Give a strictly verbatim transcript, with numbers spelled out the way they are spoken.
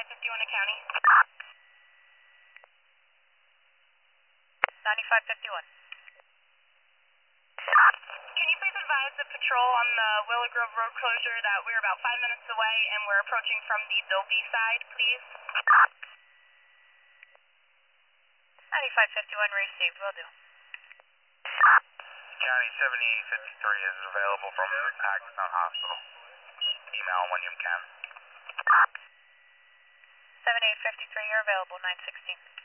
ninety-five fifty-one to county. ninety-five fifty-one. Can you please advise the patrol on the Willow Grove Road closure that we're about five minutes away and we're approaching from the Bilby side, please? ninety-five fifty-one received, will do. County seventy-eight fifty-three is available from Hackettstown Hospital. Email when you can. seventy-eight fifty-three, you're available, nine sixteen.